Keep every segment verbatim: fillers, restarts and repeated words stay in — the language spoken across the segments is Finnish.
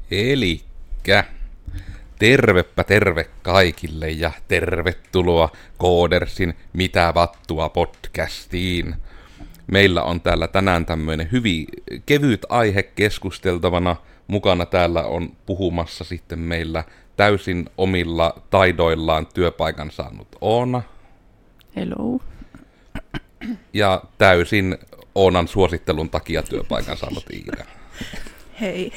Elikkä tervepä terve kaikille ja tervetuloa Codersin Mitä vattua podcastiin. Meillä on täällä tänään tämmöinen hyvin kevyt aihe keskusteltavana. Mukana täällä on puhumassa sitten meillä täysin omilla taidoillaan työpaikan saanut Oona. Hello. Ja täysin Oonan suosittelun takia työpaikan saanut Iida. Hei.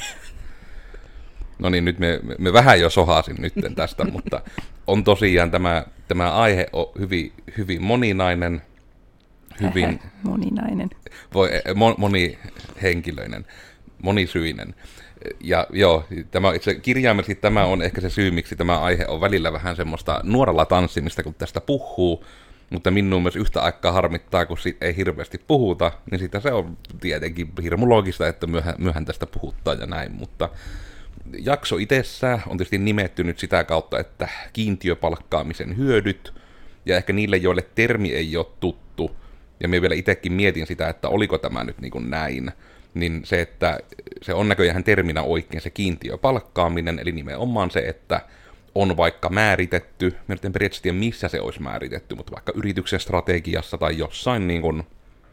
No niin, nyt me, me vähän jo sohasin nytten tästä, mutta on tosiaan tämä, tämä aihe on hyvin, hyvin moninainen. Hyvin Hehe, moninainen. Voi, mo, monihenkilöinen, monisyinen. Ja joo, tämä, itse, kirjaimellisesti tämä on ehkä se syy, miksi tämä aihe on välillä vähän semmoista nuoralla tanssimista, kun tästä puhuu, mutta minun myös yhtä aikaa harmittaa, kun siitä ei hirveästi puhuta, niin sitä se on tietenkin hirmu loogista, että myöhän, myöhän tästä puhuttaa ja näin, mutta jakso itsessään on tietysti nimetty nyt sitä kautta, että kiintiöpalkkaamisen hyödyt, ja ehkä niille, joille termi ei ole tuttu, ja minä vielä itsekin mietin sitä, että oliko tämä nyt niin kuin näin, niin se, että se on näköjään terminä oikein se kiintiöpalkkaaminen, eli nimenomaan se, että on vaikka määritetty, mä en periaatteessa tiedä missä se olisi määritetty, mutta vaikka yrityksen strategiassa tai jossain niin kuin,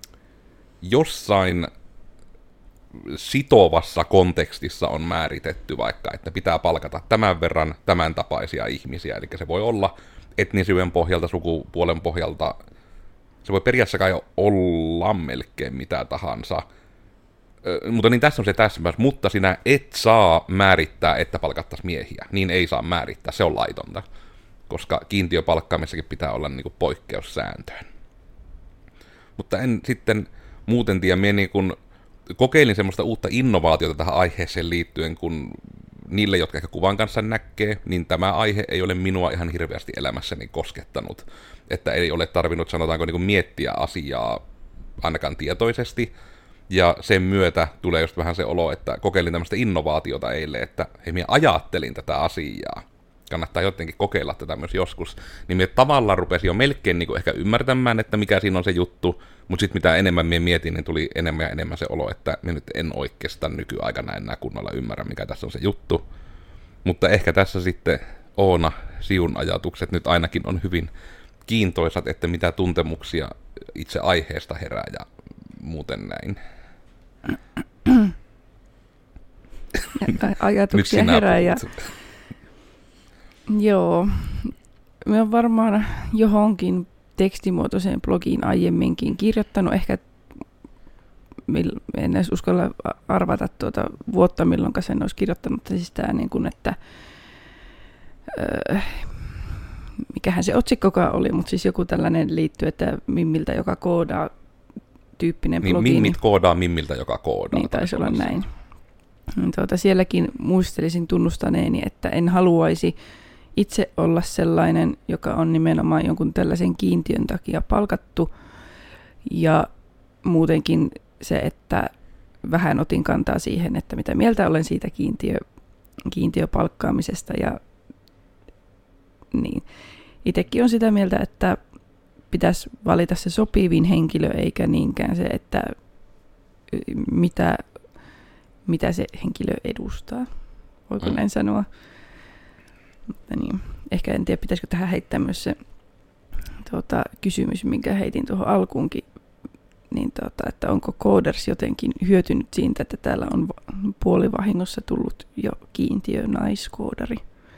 jossain sitovassa kontekstissa on määritetty vaikka, että pitää palkata tämän verran tämän tapaisia ihmisiä, eli se voi olla etnisyyden pohjalta, sukupuolen pohjalta, se voi periaatteessa kai olla melkein mitä tahansa, Ö, mutta niin tässä on se täsmäys, mutta sinä et saa määrittää, että palkattaisiin miehiä, niin ei saa määrittää, se on laitonta, koska kiintiöpalkkaamisessakin pitää olla niin kuin poikkeussääntöön. Mutta en sitten muuten tiedä, minä niin kuin kokeilin semmoista uutta innovaatiota tähän aiheeseen liittyen, kun niille, jotka ehkä kuvan kanssa näkee, niin tämä aihe ei ole minua ihan hirveästi elämässäni koskettanut. Että ei ole tarvinnut, sanotaanko, niin kuin miettiä asiaa ainakaan tietoisesti. Ja sen myötä tulee just vähän se olo, että kokeilin tämmöistä innovaatiota eilen, että hei, minä ajattelin tätä asiaa. Kannattaa jotenkin kokeilla tätä myös joskus. Niin minä tavallaan rupesin jo melkein niin kuin ehkä ymmärtämään, että mikä siinä on se juttu. Mutta sitten mitä enemmän minä mietin, niin tuli enemmän ja enemmän se olo, että minä nyt en oikeastaan nykyaikana enää kunnolla ymmärrä, mikä tässä on se juttu. Mutta ehkä tässä sitten Oona, siun ajatukset nyt ainakin on hyvin kiintoisat, että mitä tuntemuksia itse aiheesta herää ja muuten näin. Ajatuksia herää ja joo, mä oon varmaan johonkin tekstimuotoiseen blogiin aiemminkin kirjoittanut, ehkä en edes uskalla arvata tuota vuotta, milloin sen olisi kirjoittanut, siis tämä niin kuin, että öö, mikähän se otsikkokaan oli, mutta siis joku tällainen liittyy, että Mimmiltä, joka koodaa tyyppinen niin, blogi. Mimmit koodaa Mimmiltä, joka koodaa. Niin taisi olla näin. Tuota, sielläkin muistelisin tunnustaneeni, että en haluaisi itse olla sellainen, joka on nimenomaan jonkun tällaisen kiintiön takia palkattu. Ja muutenkin se, että vähän otin kantaa siihen, että mitä mieltä olen siitä kiintiö, kiintiöpalkkaamisesta. Ja niin. Itsekin on sitä mieltä, että pitäisi valita se sopivin henkilö, eikä niinkään se, että mitä, mitä se henkilö edustaa. Voiko mm. näin sanoa? Mutta niin. Ehkä en tiedä, pitäisikö tähän heittää myös se tuota, kysymys, minkä heitin tuohon alkuunkin, niin tuota, että onko Coders jotenkin hyötynyt siitä, että täällä on puolivahingossa tullut jo kiintiö naiskoodari?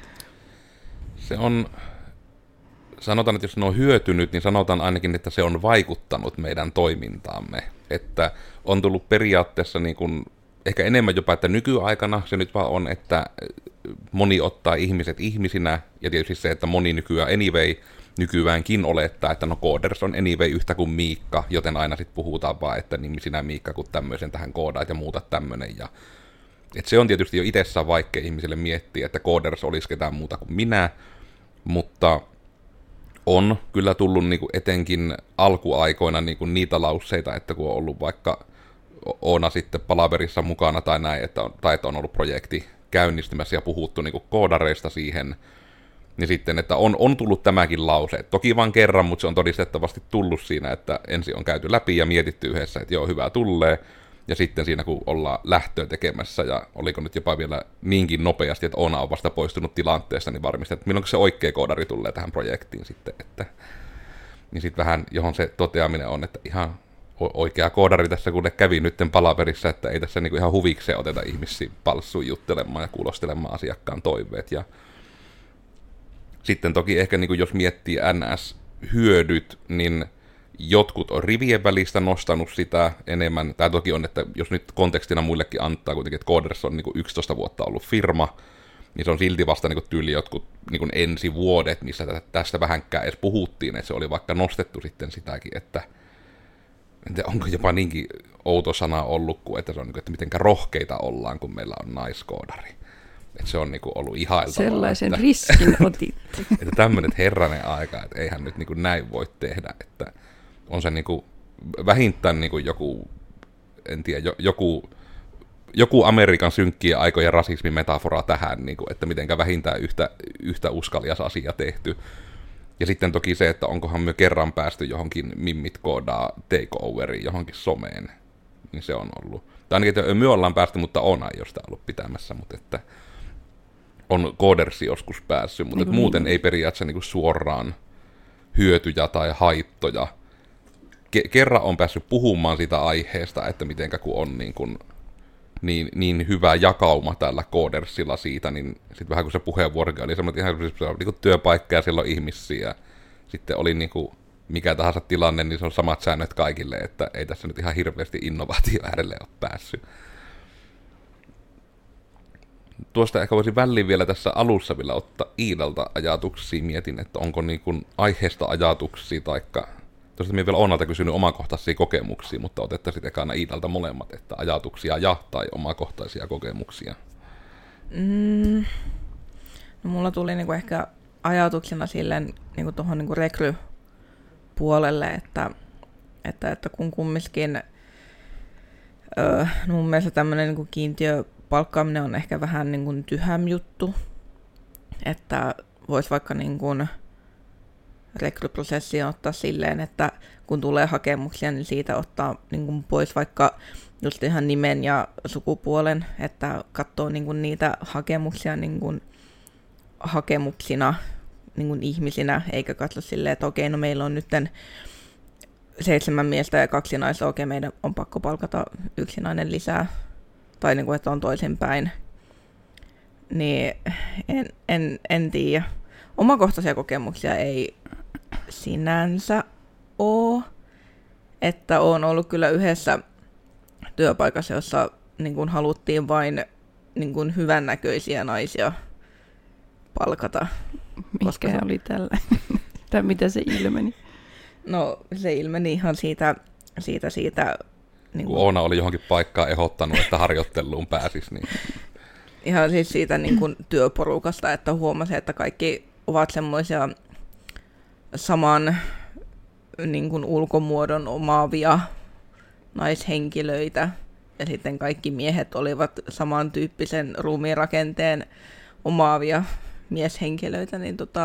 Se on, sanotaan, että jos ne on hyötynyt, niin sanotaan ainakin, että se on vaikuttanut meidän toimintaamme. Että on tullut periaatteessa niin kuin, ehkä enemmän jopa, että nykyaikana se nyt vaan on, että moni ottaa ihmiset ihmisinä, ja tietysti se, että moni nykyään anyway, nykyäänkin olettaa, että no Coders on anyway yhtä kuin Miikka, joten aina sitten puhutaan vaan, että niin sinä Miikka, kun tämmöisen tähän koodaat ja muuta tämmöinen. Ja, et se on tietysti jo itsessään vaikea ihmisille miettiä, että Coders olisi ketään muuta kuin minä, mutta on kyllä tullut niinku etenkin alkuaikoina niinku niitä lauseita, että kun on ollut vaikka Oona sitten palaverissa mukana tai näin, että on, tai että on ollut projekti käynnistymässä ja puhuttu niinku koodareista siihen, niin sitten, että on, on tullut tämäkin lause. Toki vain kerran, mutta se on todistettavasti tullut siinä, että ensin on käyty läpi ja mietitty yhdessä, että joo, hyvä tulee. Ja sitten siinä, kun ollaan lähtöä tekemässä, ja oliko nyt jopa vielä niinkin nopeasti, että Oona on vasta poistunut tilanteesta, niin varmistin, että milloin se oikea koodari tulee tähän projektiin sitten. Että, niin sitten vähän, johon se toteaminen on, että ihan oikea koodari tässä, kun ne kävi nytten palaverissa, että ei tässä niinku ihan huvikseen oteta ihmisiä palssuun juttelemaan ja kuulostelemaan asiakkaan toiveet. Ja sitten toki ehkä niinku jos miettii N S-hyödyt, niin jotkut on rivien välistä nostanut sitä enemmän. Tämä toki on, että jos nyt kontekstina muillekin antaa kuitenkin, että Coders on niinku yksitoista vuotta ollut firma, niin se on silti vasta niinku tyyli jotkut niinku ensi vuodet, missä tästä vähänkään edes puhuttiin, että se oli vaikka nostettu sitten sitäkin, että en tiedä, onko jopa niinkin outo sana ollut, kuin että se on, että mitenkä rohkeita ollaan, kun meillä on naiskoodari. Että se on niinku ollut ihailtavaa. Sellaisen että, riskin otitte. Että tämmöinen herranen aika, että eihän nyt niinku näin voi tehdä. Että on se niinku vähintään niinku joku, en tiedä, joku, joku Amerikan synkkien aikojen rasismimetafora tähän, niinku, että mitenkä vähintään yhtä, yhtä uskalias asia tehty. Ja sitten toki se, että onkohan me kerran päästy johonkin mimmit koodaa takeoveriin, johonkin someen, niin se on ollut. Tai ainakin, että me ollaan päästy, mutta Oona ei ole sitä ollut pitämässä, mutta että on Codersi joskus päässyt, mutta niin muuten niin. Ei periaatteessa niin suoraan hyötyjä tai haittoja. Ke- kerran on päässyt puhumaan sitä aiheesta, että mitenkä kun on niin, kuin, niin, niin hyvä jakauma tällä Codersilla siitä, niin sitten vähän kun se puheenvuorokin oli semmoinen ihan niin työpaikka ja siellä on ihmisiä, ja sitten oli niin kuin mikä tahansa tilanne, niin se on samat säännöt kaikille, että ei tässä nyt ihan hirveästi innovaatio äärelle ole päässyt. Tuosta ehkä voisin väliin vielä tässä alussa vielä ottaa Iidalta ajatuksia. Mietin, että onko niin kuin aiheesta ajatuksia, taikka tuosta minä vielä Oonalta kysynyt omakohtaisia kokemuksia, mutta otettaisiin ekana Iidalta molemmat, että ajatuksia ja tai omakohtaisia kokemuksia. Mm. No, mulla tuli niinku ehkä ajatuksena silleen niinku tuohon niinku rekry-puolelle, että, että, että kun kumminkin öö, no mun mielestä tämmöinen niinku kiintiö palkkaaminen on ehkä vähän niin kuin tyhäm juttu, että voisi vaikka niin kuin rekryprosessia ottaa silleen, että kun tulee hakemuksia, niin siitä ottaa niin kuin pois vaikka just ihan nimen ja sukupuolen, että katsoo niin kuin niitä hakemuksia niin kuin hakemuksina niin kuin ihmisinä, eikä katso silleen, että okei, no meillä on nytten seitsemän miestä ja kaksi naista, okei, meidän on pakko palkata yksi nainen lisää, tai niin kuin, että on toisinpäin, niin en, en, en tiedä. Omakohtaisia kokemuksia ei sinänsä ole, että olen ollut kyllä yhdessä työpaikassa, jossa niin kuin haluttiin vain niin kuin hyvännäköisiä naisia palkata. Mikä koska se oli tällä? Tai mitä se ilmeni? No se ilmeni ihan siitä, siitä, siitä niin kun Oona oli johonkin paikkaan ehdottanut, että harjoitteluun pääsisi. Niin. Ihan siis siitä niin kuin työporukasta, että huomasi, että kaikki ovat semmoisia saman niin kuin ulkomuodon omaavia naishenkilöitä. Ja sitten kaikki miehet olivat samantyyppisen ruumiinrakenteen omaavia mieshenkilöitä. Niin tota,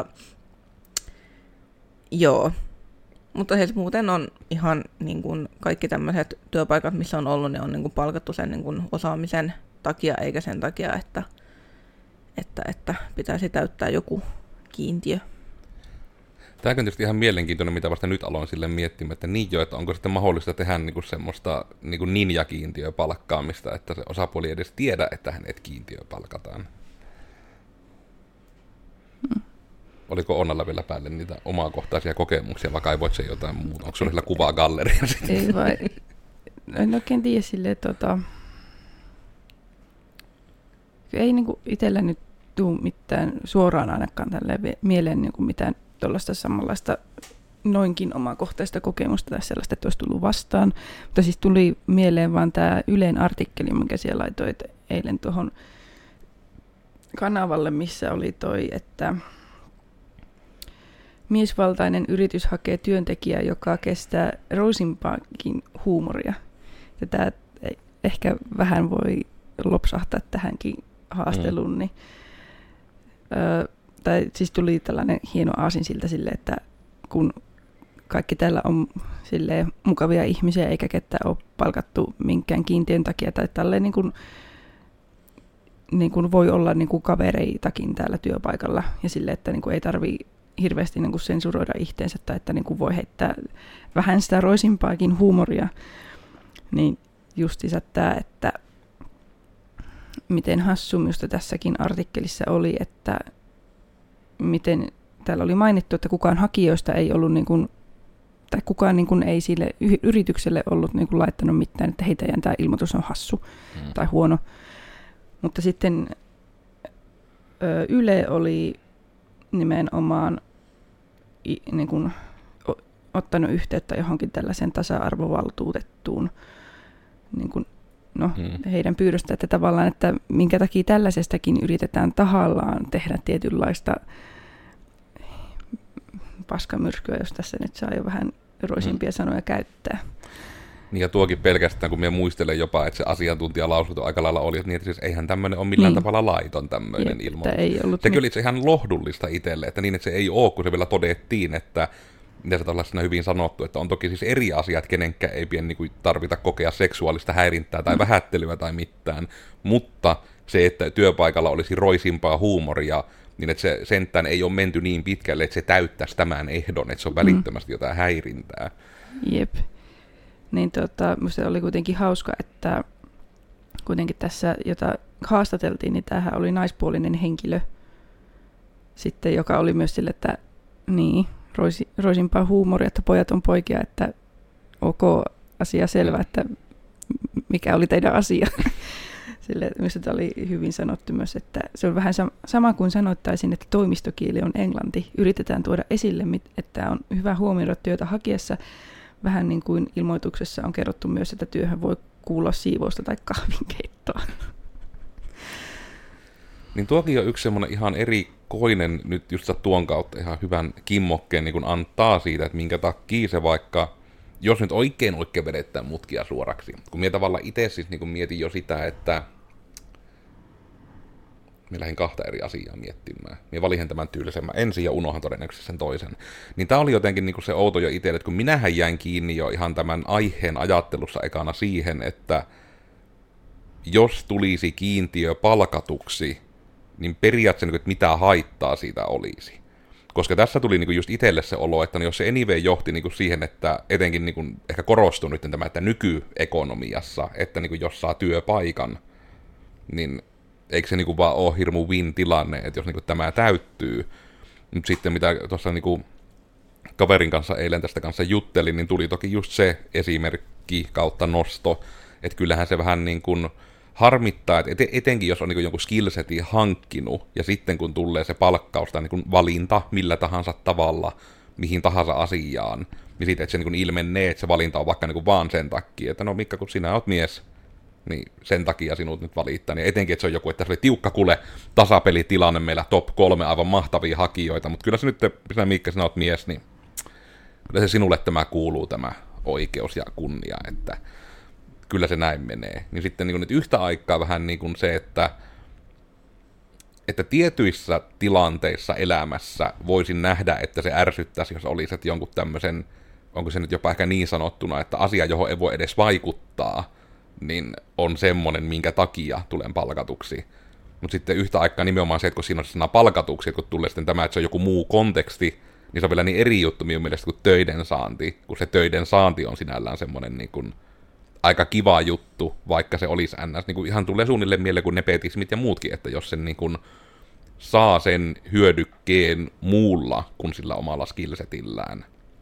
joo. Mutta siis muuten on ihan niin kuin kaikki tämmöiset työpaikat, missä on ollut, ne on niin kuin palkattu sen niin kuin osaamisen takia, eikä sen takia, että, että, että pitäisi täyttää joku kiintiö. Tämä on tietysti ihan mielenkiintoinen, mitä vasta nyt aloin sille miettimään, että niin jo, että onko sitten mahdollista tehdä niin kuin semmoista niin kuin ninja-kiintiöpalkkaamista, että se osapuoli edes tiedä, että hänet kiintiöpalkataan. Hmm. Oliko Onnalla vielä päälle niitä omakohtaisia kokemuksia, vai kaivoit se jotain muuta? Onko sinulla kuvaa galleria? Ei vai, en oikein tiedä silleen, tota, ei niinku itsellä nyt tule mitään suoraan ainakaan tälleen mieleen niinku mitään tuollaista samanlaista noinkin omakohtaista kokemusta tai sellaista, että olisi tullut vastaan. Mutta siis tuli mieleen vaan tämä Ylen artikkeli, minkä siellä laitoit eilen tuohon kanavalle, missä oli toi, että miesvaltainen yritys hakee työntekijää, joka kestää Rosenbachin huumoria. Ja tämä ehkä vähän voi lopsahtaa tähänkin haasteluun. Mm. Niin, ö, tai siis tuli tällainen hieno aasinsilta sille, että kun kaikki täällä on silleen mukavia ihmisiä, eikä ketään ole palkattu minkään kiintiön takia, tai tälleen niin kuin, niin kuin voi olla niin kuin kavereitakin täällä työpaikalla, ja silleen, että niin kuin ei tarvitse hirveästi niin kuin sensuroida itteensä, tai että niin kuin voi heittää vähän sitä roisimpaakin huumoria, niin justiinsa tämä, että miten hassu minusta tässäkin artikkelissa oli, että miten täällä oli mainittu, että kukaan hakijoista ei ollut, niin kuin, tai kukaan niin kuin ei sille yritykselle ollut niin kuin laittanut mitään, että heitä tämä ilmoitus on hassu mm. tai huono. Mutta sitten ö, Yle oli nimenomaan niin kuin, ottanut yhteyttä johonkin tällaisen tasa-arvovaltuutettuun niin kuin, no, hmm. heidän pyydöstä, että tavallaan, että minkä takia tällaisestakin yritetään tahallaan tehdä tietynlaista paskamyrskyä, jos tässä nyt saa jo vähän roisimpia hmm. sanoja käyttää. Niin ja tuokin pelkästään, kun minä muistelen jopa, että se asiantuntijalausunto aika lailla oli, että, niin, että siis eihän tämmöinen ole millään niin. tavalla laiton tämmöinen ilmoitus. Sekin oli itse ihan lohdullista itselle, että niin, että se ei ole, kun se vielä todettiin, että mitä se on hyvin sanottu, että on toki siis eri asiat, kenenkään ei pien niin tarvita kokea seksuaalista häirintää tai mm. vähättelyä tai mitään, mutta se, että työpaikalla olisi roisimpaa huumoria, niin että se sentään ei ole menty niin pitkälle, että se täyttäisi tämän ehdon, että se on välittömästi mm. jotain häirintää. Jep. Niin tota, musta oli kuitenkin hauska, että kuitenkin tässä, jota haastateltiin, niin tämähän oli naispuolinen henkilö sitten, joka oli myös sille, että niin, roisi, roisimpaa huumoria, että pojat on poikia, että ok, asia selvä, että mikä oli teidän asia. Sille, minusta tämä oli hyvin sanottu myös, että se on vähän sama kuin sanoittaisin, että toimistokieli on englanti. Yritetään tuoda esille, että on hyvä huomioida työtä hakiessa. Vähän niin kuin ilmoituksessa on kerrottu myös, että työhön voi kuulla siivousta tai kahvinkeittoa. Niin tuokin on yksi semmoinen ihan erikoinen, nyt just tuon kautta ihan hyvän kimmokkeen niin kun antaa siitä, että minkä takia se vaikka, jos nyt oikein oikein vedetään mutkia suoraksi. Kun minä tavallaan itse siis niin kun mietin jo sitä, että minä lähdin kahta eri asiaa miettimään. Minä valin tämän tyylisemmän ensin ja unohan todennäköisesti sen toisen. Niin tämä oli jotenkin niin kuin se outo jo itselle, että kun minähän jäin kiinni jo ihan tämän aiheen ajattelussa ekana siihen, että jos tulisi kiintiö palkatuksi, niin periaatteessa, että mitä haittaa siitä olisi. Koska tässä tuli niin kuin just itselle se olo, että jos se anyway johti niin kuin siihen, että etenkin niin kuin ehkä korostui nyt tämä, että nykyekonomiassa, että niin kuin jos saa työpaikan, niin eikö se niinku vaan ole hirmu win-tilanne, että jos niinku tämä täyttyy. Mutta sitten mitä tuossa niinku kaverin kanssa eilen tästä kanssa juttelin, niin tuli toki just se esimerkki kautta nosto, että kyllähän se vähän niin kuin harmittaa, että etenkin jos on niinku jonkun skillsetin hankkinut, ja sitten kun tulee se palkkaus tai niinku valinta millä tahansa tavalla, mihin tahansa asiaan, niin sitten että se niinku ilmenee, että se valinta on vaikka niinku vaan sen takia, että no Mikka, kun sinä oot mies, niin sen takia sinut nyt valittaa. Niin etenkin, että se on joku, että se oli tiukka kuule tasapelitilanne meillä top kolme aivan mahtavia hakijoita, mutta kyllä se nyt, sinä Mikka, sinä olet mies, niin kyllä se sinulle tämä kuuluu, tämä oikeus ja kunnia, että kyllä se näin menee. Niin sitten niin kuin nyt yhtä aikaa vähän niin kuin se, että, että tietyissä tilanteissa elämässä voisin nähdä, että se ärsyttäisi, jos olisi että jonkun tämmöisen, onko se nyt jopa ehkä niin sanottuna, että asia, johon ei voi edes vaikuttaa, niin on semmoinen, minkä takia tulen palkatuksi. Mutta sitten yhtä aikaa nimenomaan se, että kun siinä on sana palkatuksi, että kun tulee sitten tämä, että se on joku muu konteksti, niin se on vielä niin eri juttu minun mielestä kuin töiden saanti, kun se töiden saanti on sinällään semmoinen niin kuin aika kiva juttu, vaikka se olisi ns. Niin kuin ihan tulee suunnilleen mieleen kuin nepotismit ja muutkin, että jos sen niin kuin saa sen hyödykkeen muulla kuin sillä omalla skillsetillään,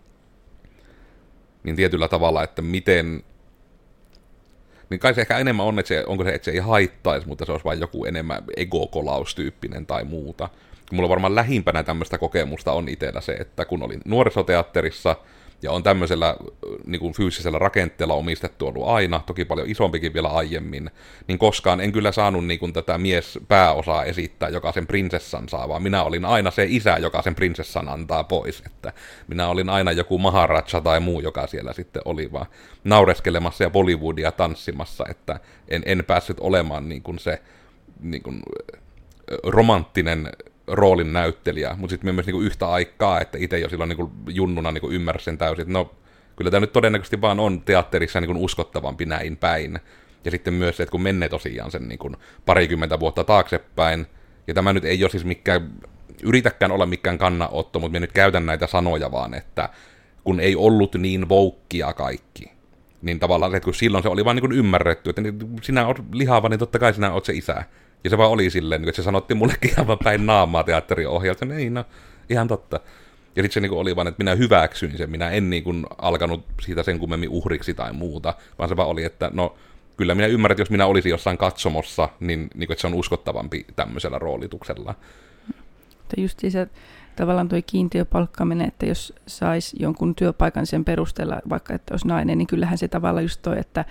niin tietyllä tavalla, että miten niin kai se ehkä enemmän on, että se, onko se, että se ei haittaisi, mutta se olisi vain joku enemmän egokolaustyyppinen tai muuta. Mulla varmaan lähimpänä tämmöistä kokemusta on itsellä se, että kun olin nuorisoteatterissa ja on tämmöisellä niin kuin fyysisellä rakenteella omistettu ollut aina, toki paljon isompikin vielä aiemmin, niin koskaan en kyllä saanut niin kuin tätä mies pääosaa esittää, joka sen prinsessan saa, vaan minä olin aina se isä, joka sen prinsessan antaa pois, että minä olin aina joku maharaja tai muu, joka siellä sitten oli vaan naureskelemassa ja Bollywoodia tanssimassa, että en, en päässyt olemaan niin kuin se niin kuin romanttinen roolin näyttelijä, mutta sitten myös niin kuin yhtä aikaa, että itse jo silloin niin kuin junnuna niin kuin ymmärsin sen täysin, että no kyllä tämä nyt todennäköisesti vaan on teatterissa niin kuin uskottavampi näin päin. Ja sitten myös se, että kun menee tosiaan sen niin kuin parikymmentä vuotta taaksepäin, ja tämä nyt ei ole siis mikään, yritäkään olla mikään kannanotto, mutta minä nyt käytän näitä sanoja vaan, että kun ei ollut niin voukkia kaikki, niin tavallaan se, että kun silloin se oli vaan niin kuin ymmärretty, että sinä olet lihava, niin totta kai sinä olet se isä. Ja se vaan oli silleen, että se sanottiin mullekin ihan päin naamaa teatteriohjelta, niin no, ihan totta. Ja sitten se niin kuin oli vaan, että minä hyväksyin sen, minä en niin kuin alkanut siitä sen kummemmin uhriksi tai muuta, vaan se vaan oli, että no, kyllä minä ymmärrän, että jos minä olisin jossain katsomossa, niin, niin kuin, että se on uskottavampi tämmöisellä roolituksella. Tai just se, tavallaan tuo kiintiöpalkkaaminen, että jos saisi jonkun työpaikan sen perusteella, vaikka että olisi nainen, niin kyllähän se tavallaan just toi, että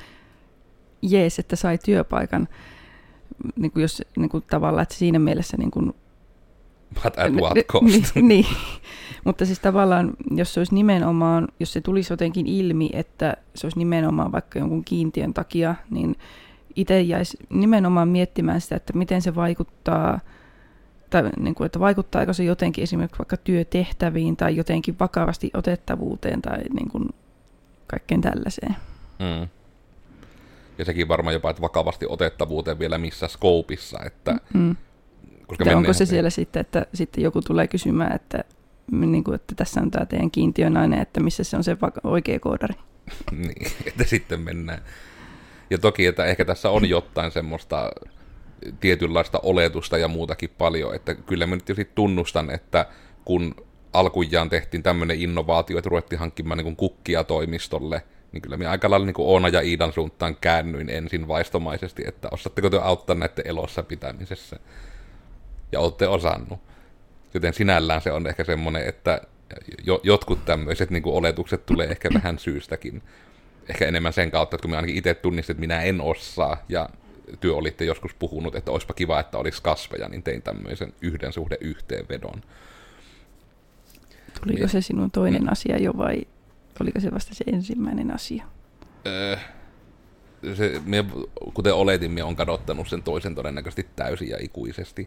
jees, että sai työpaikan, niin kuin jos niin kuin tavallaan, että siinä mielessä niin kuin, but at what cost? Niin, niin. Mutta siis tavallaan, jos se olisi nimenomaan, jos se tulisi jotenkin ilmi, että se olisi nimenomaan vaikka jonkun kiintiön takia, niin itse jäisi nimenomaan miettimään sitä, että miten se vaikuttaa, tai niin kuin, että vaikuttaako se jotenkin esimerkiksi vaikka työtehtäviin tai jotenkin vakavasti otettavuuteen tai niin kuin kaikkeen tällaiseen. Mm. Ja sekin varmaan jopa, että vakavasti otettavuuteen vielä missä skoopissa, että mm. koska onko se siellä sitten, että sitten joku tulee kysymään, että, niin kuin, että tässä on tämä teidän kiintiönainen, että missä se on se oikea koodari. Niin, että sitten mennään. Ja toki, että ehkä tässä on jotain semmoista tietynlaista oletusta ja muutakin paljon, että kyllä mä nyt jo sitten tunnustan, että kun alkujaan tehtiin tämmöinen innovaatio, että ruvettiin hankkimaan niin kuin kukkia toimistolle, niin kyllä minä aika lailla niin kuin Oona ja Iidan suuntaan käännyin ensin vaistomaisesti, että osaatteko te auttaa näiden elossa pitämisessä. Ja olette osannut. Joten sinällään se on ehkä semmoinen, että jo, jotkut tämmöiset niin kuin oletukset tulee ehkä vähän syystäkin. Ehkä enemmän sen kautta, että kun minä ainakin itse tunnistin, että minä en osaa, ja työ olitte joskus puhunut, että olisipa kiva, että olisi kasveja, niin tein tämmöisen yhden suhde yhteenvedon. Tuliko se sinun toinen mm. asia jo, vai oliko se vasta se ensimmäinen asia? Öö, se, minä, kuten oletin, minä olen kadottanut sen toisen todennäköisesti täysin ja ikuisesti.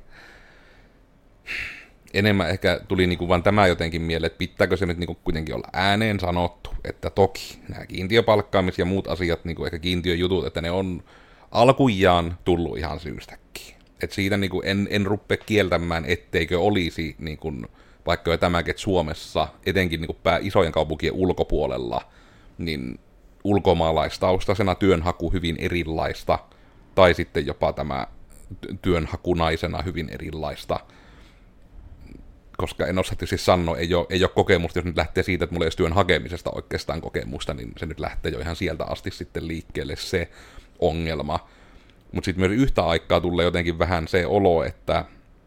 Enemmän ehkä tuli niinku vaan tämä jotenkin mieleen, että pitääkö se nyt niinku kuitenkin olla ääneen sanottu, että toki nämä kiintiöpalkkaamis- ja muut asiat, niinku ehkä kiintiöjutut, että ne on alkujaan tullut ihan syystäkin. Et siitä niinku en, en ruppe kieltämään, etteikö olisi niinku, vaikka jo tämäkin, että Suomessa, etenkin niinku pää isojen kaupunkien ulkopuolella, niin ulkomaalaistaustaisena työnhaku hyvin erilaista, tai sitten jopa tämä työnhakunaisena hyvin erilaista. Koska en osaa tietysti sanoa, ei ole, ei ole kokemusta, jos nyt lähtee siitä, että mulla ei ole työn hakemisesta oikeastaan kokemusta, niin se nyt lähtee jo ihan sieltä asti sitten liikkeelle se ongelma. Mutta sitten myös yhtä aikaa tulee jotenkin vähän se olo, että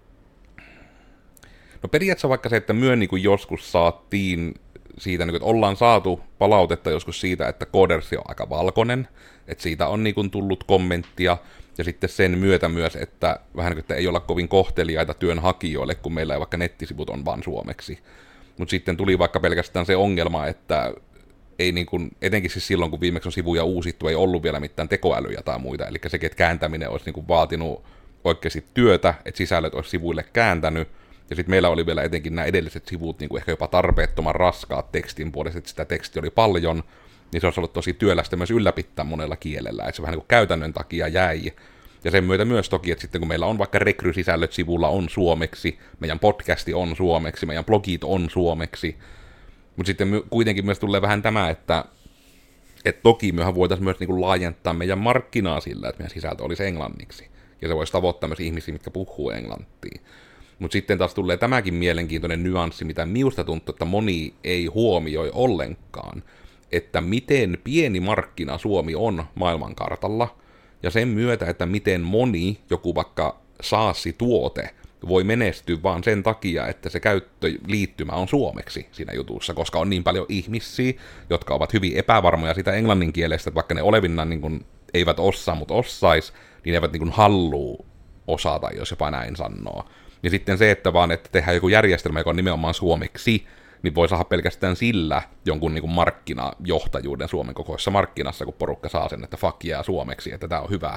no periaatteessa vaikka se, että myö niin kuin joskus saatiin siitä, niin kuin, että ollaan saatu palautetta joskus siitä, että Koodersi on aika valkoinen, että siitä on niin kuin tullut kommenttia, ja sitten sen myötä myös, että vähän niin kuin, että ei olla kovin kohteliaita työnhakijoille, kun meillä ei vaikka nettisivut on vaan suomeksi. Mutta sitten tuli vaikka pelkästään se ongelma, että ei niin kuin, etenkin siis silloin, kun viimeksi on sivuja uusittu, ei ollut vielä mitään tekoälyjä tai muita, eli sekin, että kääntäminen olisi niin kuin vaatinut oikeasti työtä, että sisällöt olisi sivuille kääntänyt, ja sitten meillä oli vielä etenkin nämä edelliset sivut niin kuin ehkä jopa tarpeettoman raskaat tekstin puolesta, että sitä tekstiä oli paljon, niin se olisi ollut tosi työlästä myös ylläpittää monella kielellä, että se vähän niin kuin käytännön takia jäi. Ja sen myötä myös toki, että sitten kun meillä on vaikka rekrysisällöt sivulla on suomeksi, meidän podcasti on suomeksi, meidän blogit on suomeksi, mutta sitten kuitenkin myös tulee vähän tämä, että et toki mehän voitaisiin myös niin kuin laajentaa meidän markkinaa sillä, että meidän sisältö olisi englanniksi, ja se voisi tavoittaa myös ihmisiä, mitkä puhuu englantia. Mutta sitten taas tulee tämäkin mielenkiintoinen nyanssi, mitä minusta tuntuu, että moni ei huomioi ollenkaan, että miten pieni markkina Suomi on maailmankartalla, ja sen myötä, että miten moni, joku vaikka SaaS-tuote, voi menestyä vaan sen takia, että se käyttöliittymä on suomeksi siinä jutussa, koska on niin paljon ihmisiä, jotka ovat hyvin epävarmoja siitä englannin kielestä, että vaikka ne olevinnan niin kuin eivät osaa, mutta osais, niin eivät niin kuin halluu osata, jos jopa näin sanoo. Ja sitten se, että vaan, että tehdään joku järjestelmä, joka on nimenomaan suomeksi, niin voi saada pelkästään sillä jonkun niin kuin markkinajohtajuuden Suomen kokoisessa markkinassa, kun porukka saa sen, että fuck yeah suomeksi, että tämä on hyvä.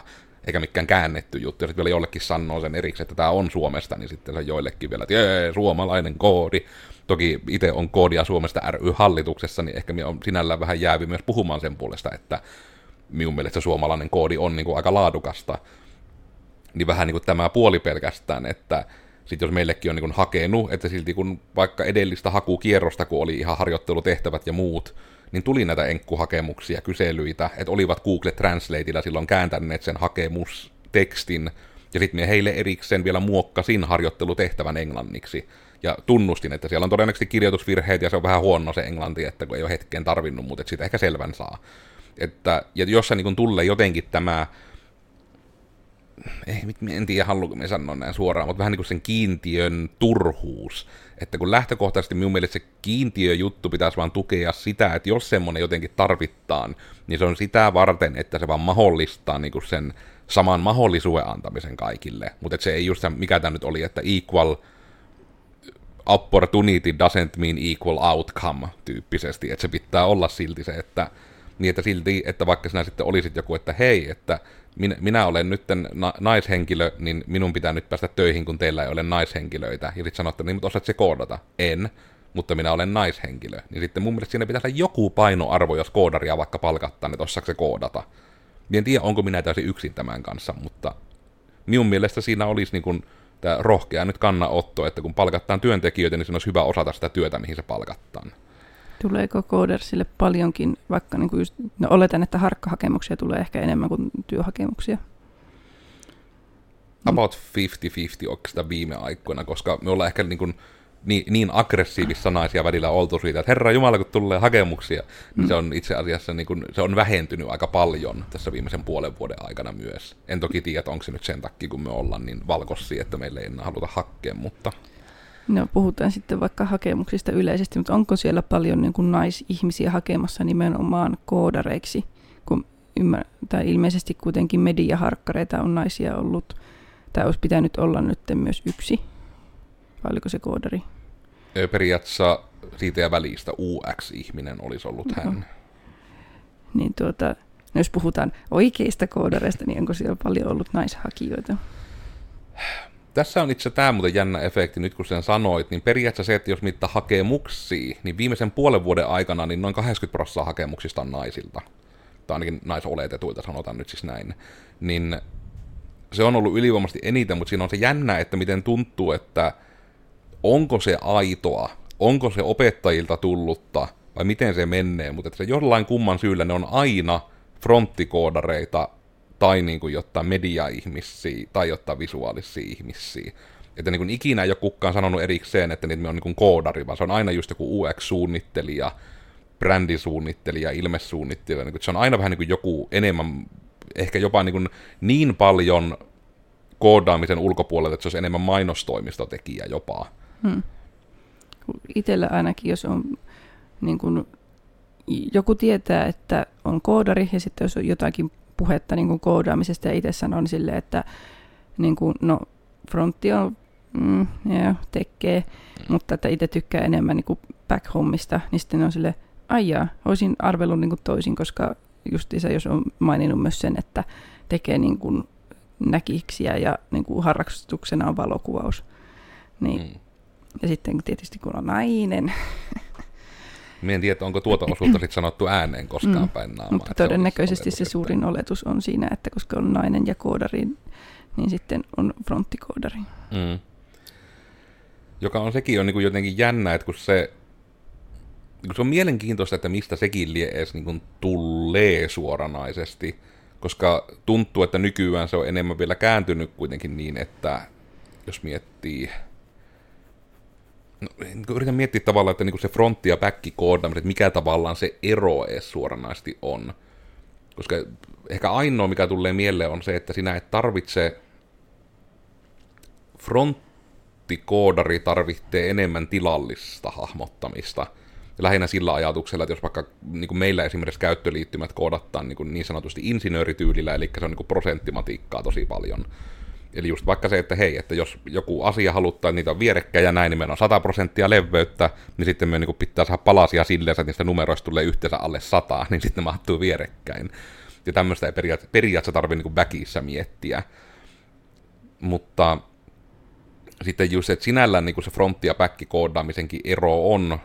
eikä mikään käännetty juttu, ja sitten vielä jollekin sanoo sen erikseen, että tämä on Suomesta, niin sitten se joillekin vielä, että jee, suomalainen koodi. Toki itse on koodia Suomesta ry-hallituksessa, niin ehkä minä on sinällään vähän jäävi myös puhumaan sen puolesta, että minun mielestä suomalainen koodi on niin kuin aika laadukasta. Niin vähän niin kuin tämä puoli pelkästään, että sitten jos meillekin on niin kuin hakenut, että silti kun vaikka edellistä hakukierrosta, kun oli ihan harjoittelutehtävät ja muut, niin tuli näitä enkkuhakemuksia, kyselyitä, että olivat Google Translateilla silloin kääntäneet sen hakemustekstin, ja sitten minä heille erikseen vielä muokkasin harjoittelutehtävän englanniksi, ja tunnustin, että siellä on todennäköisesti kirjoitusvirheet, ja se on vähän huono se englanti, että kun ei ole hetkeen tarvinnut, mutta siitä ehkä selvän saa. Että, ja jos se niin tulee jotenkin tämä, ei, en tiedä haluanko me sanoa näin suoraan, mutta vähän niin kuin sen kiintiön turhuus, että kun lähtökohtaisesti minun mielestä se kiintiöjuttu pitäisi vaan tukea sitä, että jos semmoinen jotenkin tarvittaan, niin se on sitä varten, että se vaan mahdollistaa niin kuin sen saman mahdollisuuden antamisen kaikille, mutta se ei just se, mikä tämä nyt oli, että equal opportunity doesn't mean equal outcome tyyppisesti, että se pitää olla silti se, että niin että silti, että vaikka sinä sitten olisit joku, että hei, että minä, minä olen nyt na- naishenkilö, niin minun pitää nyt päästä töihin, kun teillä ei ole naishenkilöitä. Ja sitten sanotte, niin mutta osaat se koodata? En, mutta minä olen naishenkilö. Niin sitten mun mielestä siinä pitäisi olla joku painoarvo, jos koodaria vaikka palkattaa, että osaako se koodata. En tiedä, onko minä täysin yksin tämän kanssa, mutta minun mielestä siinä olisi niin kuin tämä rohkea nyt kannanotto, että kun palkattaan työntekijöitä, niin siinä olisi hyvä osata sitä työtä, mihin se palkattaan. Tuleeko Codersille paljonkin, vaikka niin kuin just, no oletan, että harkkahakemuksia tulee ehkä enemmän kuin työhakemuksia? About viisikymmentä viisikymmentä oikeastaan viime aikoina, koska me ollaan ehkä niin, kuin niin, niin aggressiivissanaisia välillä oltu siitä, että herra jumala, kun tulee hakemuksia, niin mm. se on itse asiassa niin kuin, se on vähentynyt aika paljon tässä viimeisen puolen vuoden aikana myös. En toki tiedä, onko se nyt sen takia, kun me ollaan niin valkoisia, että meille ei enää haluta hakea, mutta no puhutaan sitten vaikka hakemuksista yleisesti, mutta onko siellä paljon niin kuin naisihmisiä hakemassa nimenomaan koodareiksi, kun ymmär- tai ilmeisesti kuitenkin mediaharkkareita on naisia ollut, tai olisi pitänyt olla nyt myös yksi, vai oliko se koodari? Periaatteessa siitä ja välistä U X-ihminen olisi ollut no. hän. Niin tuota, no jos puhutaan oikeista koodareista, niin onko siellä paljon ollut naishakijoita? Tässä on itse tämä muuten jännä efekti, nyt kun sen sanoit, niin periaatteessa se, että jos mittaa hakemuksia, niin viimeisen puolen vuoden aikana niin noin kahdeksankymmentä prosenttia hakemuksista on naisilta, tai ainakin naisoletetuilta, sanotaan nyt siis näin, niin se on ollut ylivoimaisesti eniten, mutta siinä on se jännä, että miten tuntuu, että onko se aitoa, onko se opettajilta tullutta, vai miten se menee, mutta että se jollain kumman syyllä ne on aina fronttikoodareita, tai niin kuin jotain media-ihmisiä, tai jotain visuaalisia ihmisiä. Että niin kuin ikinä ei ole kukaan sanonut erikseen, että niitä on niin kuin koodari, vaan se on aina just joku U X-suunnittelija, brändisuunnittelija, ilmesuunnittelija. Niin kuin se on aina vähän niin kuin joku enemmän, ehkä jopa niin, kuin niin paljon koodaamisen ulkopuolelta, että se olisi enemmän mainostoimistotekijä jopa. Hmm. Itsellä ainakin, jos on niin kuin, joku tietää, että on koodari, ja sitten jos on jotakin puhetta niin kuin koodaamisesta ja itse sanon silleen, että niin kuin, no, frontti on, mm, yeah, tekee, mm. mutta että itse tykkää enemmän niin kuin back-hommista, niin sitten on silleen, aijaa, olisin arvellut niin kuin toisin, koska justiinsa jos on maininnut myös sen, että tekee niin kuin näkiksiä ja niin kuin harrastuksena on valokuvaus. Niin, mm. Ja sitten tietysti kun on nainen. Mie en tiedä, onko tuota osuutta sitten sanottu ääneen koskaan mm. päin naamaa. Mutta todennäköisesti se, se suurin oletus on siinä, että koska on nainen ja koodari, niin sitten on fronttikoodari. Mm. Joka on sekin on niin kuin jotenkin jännä, että kun se, kun se on mielenkiintoista, että mistä sekin lie edes niin kuin tulee suoranaisesti, koska tuntuu, että nykyään se on enemmän vielä kääntynyt kuitenkin niin, että jos miettii, no, yritän miettiä tavallaan, että niin se frontti- ja back-koodaaminen, että mikä tavallaan se ero edes suoranaisesti on. Koska ehkä ainoa, mikä tulee mieleen, on se, että sinä et tarvitse, fronttikoodari tarvitsee enemmän tilallista hahmottamista. Lähinnä sillä ajatuksella, että jos vaikka niin kuin meillä esimerkiksi käyttöliittymät koodataan niin, kuin niin sanotusti insinöörityylillä, eli se on niin kuin prosenttimatiikkaa tosi paljon. Eli just vaikka se, että hei, että jos joku asia haluttaa, että niitä on vierekkäin ja näin, niin meillä on sata prosenttia leveyttä, niin sitten me niin pitää saada palasia silleen, että niistä numeroista tulee yhteensä alle sata, niin sitten ne mahtuu vierekkäin. ja tämmöistä ei periaatteessa, periaatteessa tarvitse niin väkissä miettiä. Mutta sitten just se, että sinällään niin se frontti- ja back-koodaamisenkin ero on,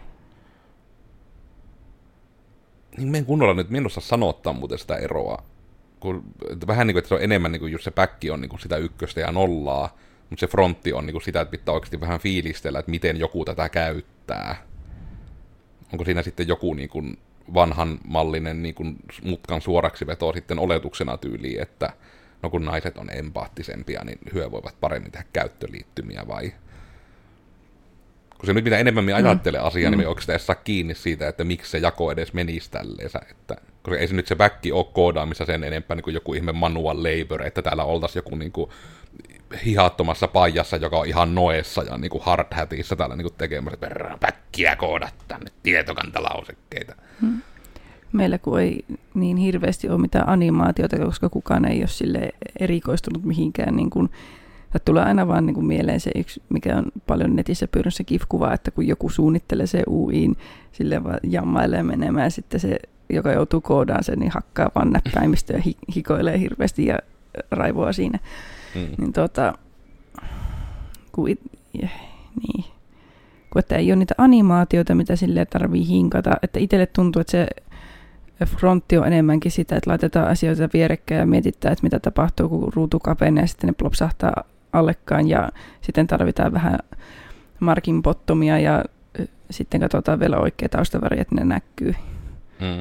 niin me en kunnolla nyt, me en osaa sanottaa muuten sitä eroa. Kun, vähän niin kuin, että se on enemmän niin kuin just se back on niin kuin sitä ykköstä ja nollaa, mutta se frontti on niin kuin sitä, että pitää oikeasti vähän fiilistellä, että miten joku tätä käyttää. Onko siinä sitten joku niin kuin vanhan mallinen niin kuin mutkan suoraksi veto sitten oletuksena tyyliin, että no kun naiset on empaattisempia, niin hyö voivat paremmin tehdä käyttöliittymiä vai? Kun se nyt mitä enemmän me ajattelee asiaa, mm. niin me oikeastaan edes saa kiinni siitä, että miksi se jako edes menisi tälleensä. Että, koska ei se nyt se väkki ole koodaamissa sen enempää niin kuin joku ihme manual labor, että täällä oltaisiin joku niin kuin hihattomassa paijassa, joka on ihan noessa ja niin kuin hard hatissa täällä niin kuin tekemässä, että väkkiä koodat tänne tietokantalausekkeita. Mm. Meillä kun ei niin hirveästi ole mitään animaatiota, koska kukaan ei ole sille erikoistunut mihinkään. Niin kun, tulee aina vaan niin kun mieleen se yksi, mikä on paljon netissä pyörinyt se GIF-kuva, että kun joku suunnittelee se U I:n, sille vaan jammailee menemään, sitten se, joka joutuu koodaan sen, niin hakkaa vaan näppäimistöä ja hi- hikoilee hirveästi ja raivoaa siinä. Mm. Niin tota, kun, it, niin. kun että ei ole niitä animaatioita, mitä sille tarvii hinkata, että itselle tuntuu, että se frontti on enemmänkin sitä, että laitetaan asioita vierekkäin ja mietitään, että mitä tapahtuu, kun ruutu kapenee ja sitten ne plopsahtaa allekkaan ja sitten tarvitaan vähän markin bottomia ja sitten katsotaan vielä oikea taustaväri, että ne näkyy. Mm.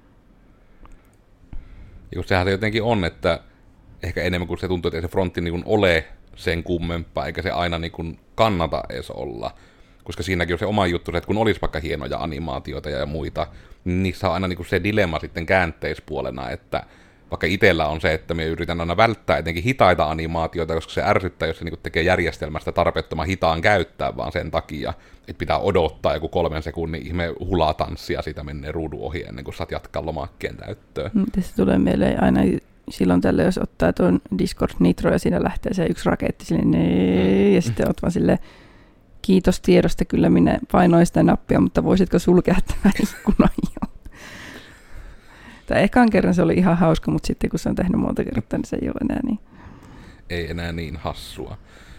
Just sehän se jotenkin on, että ehkä enemmän kuin se tuntuu, että ei se frontti niin kuin ole sen kummempaa, eikä se aina niin kuin kannata edes olla. Koska siinäkin on se oma juttu, että kun olisi vaikka hienoja animaatioita ja muita, niin niissä on aina niin kuin se dilemma sitten käänteispuolena, että vaikka itsellä on se, että me yritän aina välttää etenkin hitaita animaatioita, koska se ärsyttää, jos se niin kuin tekee järjestelmästä tarpeettoman hitaan käyttää, vaan sen takia, että pitää odottaa joku kolmen sekunnin ihme hulatanssia, siitä menee ruudun ohi ennen kuin saat jatkaa lomakkeen täyttöön. Tässä tulee mieleen aina silloin tällä, jos ottaa tuon Discord Nitro ja siinä lähtee se yksi raketti silleen, ja sitten oot vaan silleen, kiitos tiedosta, kyllä minä painoin sitä nappia, mutta voisitko sulkea tämän ikkunan jo? Tämä ekan kerran se oli ihan hauska, mutta sitten kun se on tehnyt monta kertaa, niin se ei ole enää niin. Ei enää niin hassua.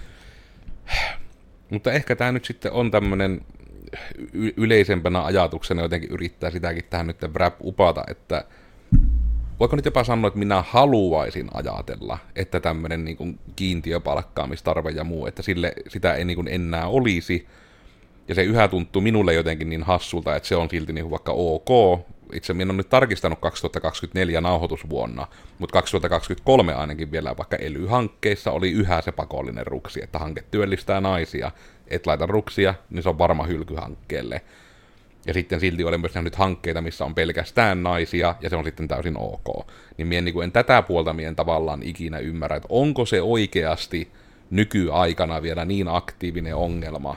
Mutta ehkä tämä nyt sitten on tämmöinen y- yleisempänä ajatuksena jotenkin yrittää sitäkin tähän nyt wrap upata, että voiko nyt jopa sanoa, että minä haluaisin ajatella, että tämmöinen niin kuin kiintiöpalkkaamistarve ja muu, että sille, sitä ei niin kuin enää olisi. Ja se yhä tuntuu minulle jotenkin niin hassulta, että se on silti niin kuin vaikka ok. Itse minä olen nyt tarkistanut kaksituhattakaksikymmentäneljä nauhoitusvuonna, mutta kaksituhattakaksikymmentäkolme ainakin vielä vaikka E L Y-hankkeissa oli yhä se pakollinen ruksi, että hanke työllistää naisia. Et laita ruksia, niin se on varma hylkyhankkeelle. Ja sitten silti olen myös nähnyt hankkeita, missä on pelkästään naisia, ja se on sitten täysin ok. Niin mien, niin en tätä puolta mien tavallaan ikinä ymmärrä, että onko se oikeasti nykyaikana vielä niin aktiivinen ongelma.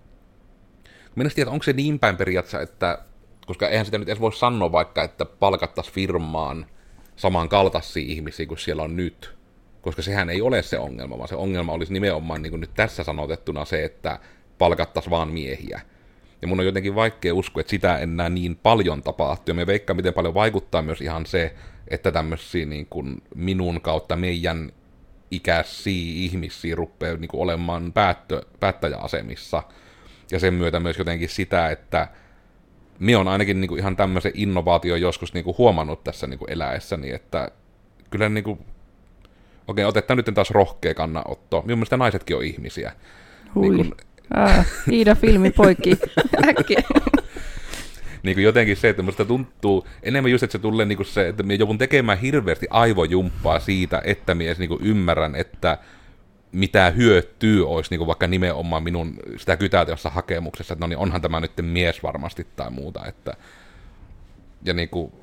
Minä tiedän, onko se niin päin periaatteessa, että, koska eihän sitä nyt edes voi sanoa vaikka, että palkattaisiin firmaan samankaltaisia ihmisiä kuin siellä on nyt. Koska sehän ei ole se ongelma, vaan se ongelma olisi nimenomaan niin kuin nyt tässä sanotettuna se, että palkattaisiin vaan miehiä. Ja mun on jotenkin vaikea uskoa, että sitä enää niin paljon tapahtuu. Ja me veikkaan, miten paljon vaikuttaa myös ihan se, että tämmöisiä niin kuin minun kautta meidän ikäisiä ihmisiä rupeaa niin kuin olemaan päättö, päättäjäasemissa. Ja sen myötä myös jotenkin sitä, että minä olen ainakin niin kuin ihan tämmöisen innovaation joskus niin kuin huomannut tässä niin kuin eläessäni, että kyllä niin kuin, okei, otetaan nyt taas rohkea kannanotto. Minun mielestä naisetkin on ihmisiä. Hui. Niin kuin, Ah, Iida filmi poikki äkkiä. Niin kuin jotenkin se, että minusta tuntuu enemmän just, että se tulee niin kuin se, että minä joudun tekemään hirveästi aivojumppaa siitä, että minä niin kuin ymmärrän, että mitä hyötyä olisi niin kuin vaikka nimenomaan minun sitä kytäyteossa hakemuksessa, että no niin onhan tämä nyt mies varmasti tai muuta. Että, ja niin kuin,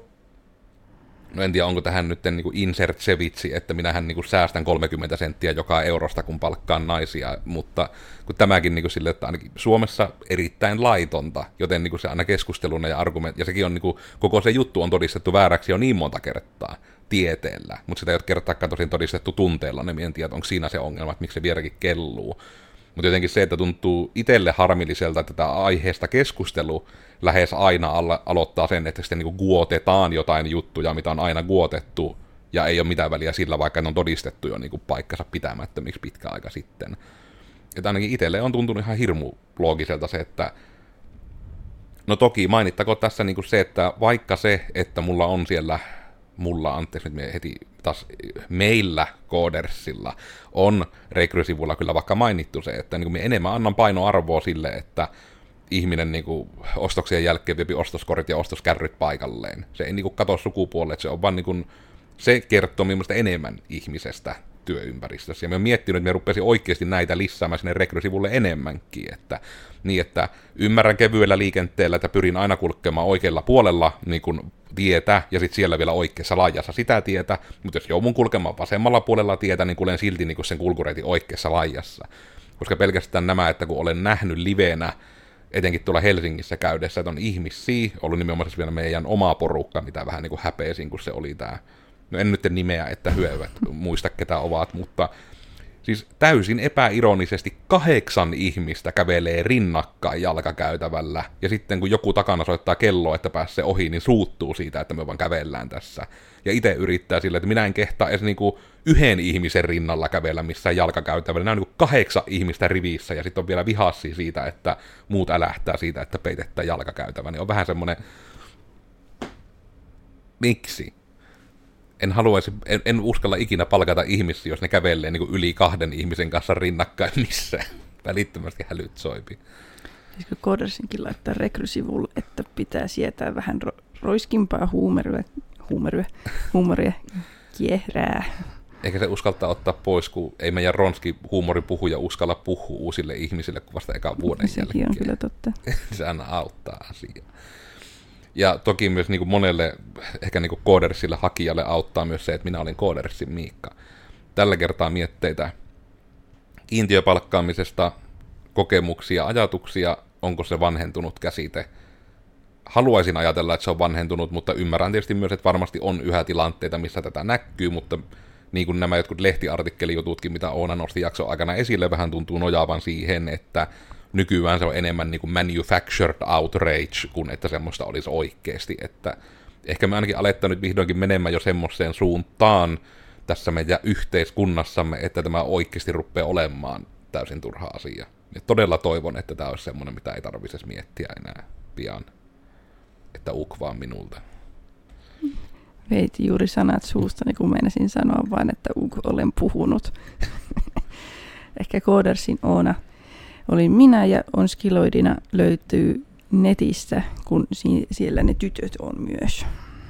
no en tiedä, onko tähän nyt niin kuin insert se vitsi, että minähän niin kuin säästän kolmekymmentä senttiä joka eurosta, kun palkkaan naisia, mutta kun tämäkin niin kuin sille, että ainakin Suomessa erittäin laitonta, joten niin kuin se aina keskusteluna ja argumentti, ja sekin on niin kuin, koko se juttu on todistettu vääräksi jo niin monta kertaa tieteellä, mutta sitä ei ole kertaakaan tosin todistettu tunteella, niin en tiedä, onko siinä se ongelma, että miksi se vieläkin kelluu. Mutta jotenkin se, että tuntuu itselle harmilliselta, että tätä aiheesta keskustelu lähes aina alo- aloittaa sen, että sitten niin guotetaan jotain juttuja, mitä on aina guotettu, ja ei ole mitään väliä sillä, vaikka ne on todistettu jo niin paikkansa pitämättömiksi pitkä aika sitten. Että ainakin itselle on tuntunut ihan hirmu loogiselta se, että no toki mainittakoon tässä niin se, että vaikka se, että mulla on siellä, mulla, anteeksi nyt me heti taas meillä Codersilla on Recry-sivulla kyllä vaikka mainittu se, että niin me enemmän annan painoarvoa sille, että ihminen niin kuin ostoksien jälkeen viepi ostoskorit ja ostoskärryt paikalleen. Se ei niin kuin katso sukupuolelle, että se on vaan niin kuin, se kertoo minusta enemmän ihmisestä työympäristössä. Ja mä oon miettinyt, että me rupesin oikeasti näitä lisäämään sinne Recry-sivulle enemmänkin. Että, niin, että ymmärrän kevyellä liikenteellä, että pyrin aina kulkemaan oikealla puolella niin kuin tietä, ja sitten siellä vielä oikeassa laajassa sitä tietä, mutta jos joudun kulkemaan vasemmalla puolella tietä, niin kulen silti niin kuin sen kulkureitin oikeassa laajassa. Koska pelkästään nämä, että kun olen nähnyt livenä, etenkin tuolla Helsingissä käydessä, että on ihmisiä, ollut nimenomaan vielä meidän oma porukka, mitä vähän niin kuin häpeisin, kun se oli tämä, no en nyt nimeä, että hyövät muista ketä ovat, mutta siis täysin epäironisesti kahdeksan ihmistä kävelee rinnakkain jalkakäytävällä, ja sitten kun joku takana soittaa kelloa, että pääsee ohi, niin suuttuu siitä, että me vaan kävellään tässä. Ja itse yrittää sillä, että minä en kehtaa edes niinku yhden ihmisen rinnalla kävellä missään jalkakäytävällä. Nämä on niinku kahdeksan ihmistä rivissä, ja sitten on vielä vihassi siitä, että muut älähtää siitä, että peitetään jalkakäytävä. Niin on vähän semmoinen, miksi? En haluaisi, en, en uskalla ikinä palkata ihmisiä, jos ne kävelee niin kuin yli kahden ihmisen kanssa rinnakkain missään. Välittömästi hälyt soipi. Pitäisikö Codersinkin laittaa Recry-sivulle, että pitää sietää vähän ro- roiskimpaa huumoria, huumoria, huumoria kierää. Eikä se uskaltaa ottaa pois, kun ei meidän Ronski huumoripuhuja uskalla puhua uusille ihmisille kuin vasta ekan vuoden Sekin jälkeen. on kyllä totta. Se aina auttaa asiaa. Ja toki myös niin kuin monelle, ehkä niin kuin Codersille hakijalle auttaa myös se, että minä olin Codersin Miikka. Tällä kertaa mietteitä kiintiöpalkkaamisesta, kokemuksia, ajatuksia, onko se vanhentunut käsite. Haluaisin ajatella, että se on vanhentunut, mutta ymmärrän tietysti myös, että varmasti on yhä tilanteita, missä tätä näkyy, mutta niin kuin nämä jotkut lehtiartikkelijututkin, mitä Oona nosti jakson aikana esille, vähän tuntuu nojaavan siihen, että nykyään se on enemmän niin kuin manufactured outrage, kuin että semmoista olisi oikeasti. Että ehkä me ainakin alettaan nyt vihdoinkin menemään jo semmoiseen suuntaan tässä meidän yhteiskunnassamme, että tämä oikeasti rupeaa olemaan täysin turha asia. Ja todella toivon, että tämä olisi semmoinen, mitä ei tarvitsisi miettiä enää pian. Että uk vaan minulta. Veit juuri sanat suustani, kun meinasin sanoa vain, että uk olen puhunut. Ehkä Codersin Oona olin minä, ja Onskiloidina löytyy netistä, kun si- siellä ne tytöt on myös.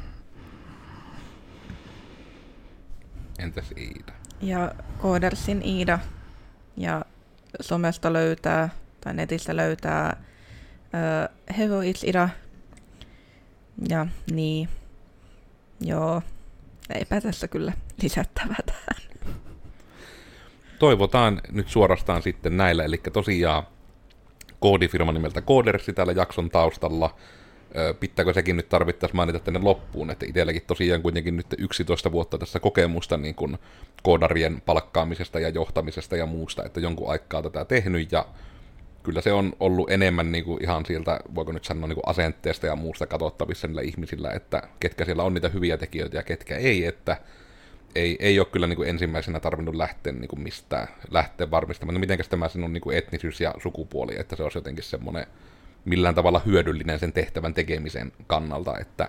Entäs Iida? Ja Codersin Iida. Ja somesta löytää, tai netistä löytää uh, Herois Ida. Ja niin, joo, eipä tässä kyllä lisättävää tähän. Toivotaan nyt suorastaan sitten näillä, eli tosiaan koodifirma nimeltä Codersi täällä jakson taustalla. Pitääkö sekin nyt tarvittaisi mainita tänne loppuun, että itselläkin tosiaan kuitenkin nyt yksitoista vuotta tässä kokemusta niin kuin koodarien palkkaamisesta ja johtamisesta ja muusta, että jonkun aikaa tätä tehnyt, ja kyllä se on ollut enemmän niin kuin ihan sieltä, voiko nyt sanoa, niin kuin asenteesta ja muusta katsottavissa niillä ihmisillä, että ketkä siellä on niitä hyviä tekijöitä ja ketkä ei, että ei, ei ole kyllä niin kuin ensimmäisenä tarvinnut lähteä niin kuin mistään, lähteä varmistamaan, no mitenkäs tämä sinun niin kuin etnisyys ja sukupuoli, että se olisi jotenkin semmoinen millään tavalla hyödyllinen sen tehtävän tekemisen kannalta, että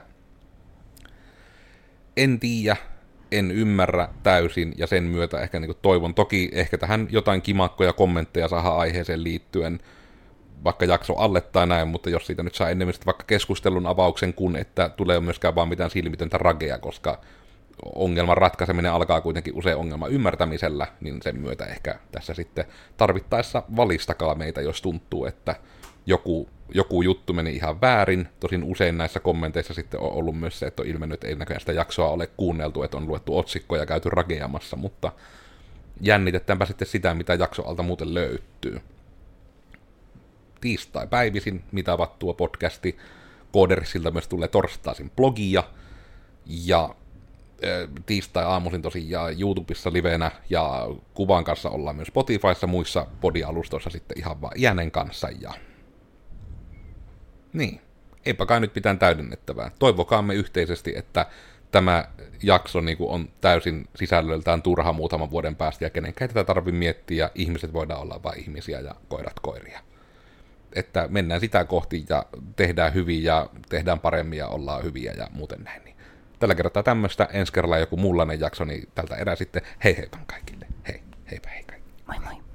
en tiedä, en ymmärrä täysin, ja sen myötä ehkä niin kuin toivon, toki ehkä tähän jotain kimakkoja kommentteja saadaan aiheeseen liittyen, vaikka jakso alle tai näin, mutta jos siitä nyt saa enemmän vaikka keskustelun avauksen, kun että tulee myöskään vaan mitään silmitöntä ragea, koska ongelman ratkaiseminen alkaa kuitenkin usein ongelman ymmärtämisellä, niin sen myötä ehkä tässä sitten tarvittaessa valistakaa meitä, jos tuntuu, että joku, joku juttu meni ihan väärin. Tosin usein näissä kommenteissa sitten on ollut myös se, että on ilmennyt, että ei näköjään sitä jaksoa ole kuunneltu, että on luettu otsikkoja ja käyty rakeamassa, mutta jännitetäänpä sitten sitä, mitä jakso alta muuten löytyy. Tiistai päivisin, mitä ovat tuo podcasti. Codersilta myös tulee torstaisin blogia, ja tiistai-aamuisin tosiaan YouTubessa livenä, ja kuvan kanssa ollaan myös Spotifyssa, muissa podialustoissa sitten ihan vaan äänen kanssa, ja niin, eipä kai nyt mitään täydennettävää. Toivokaamme yhteisesti, että tämä jakso niin kuin on täysin sisällöltään turha muutaman vuoden päästä, ja kenenkään tätä tarvitse miettiä, ja ihmiset voidaan olla vain ihmisiä ja koirat koiria. Että mennään sitä kohti ja tehdään hyvin ja tehdään paremmin ja ollaan hyviä ja muuten näin. Niin tällä kertaa tämmöistä, ensi kerralla joku muunlainen jakso, niin tältä erää sitten hei heipä kaikille. Hei, heipä hei kaikille. Moi moi.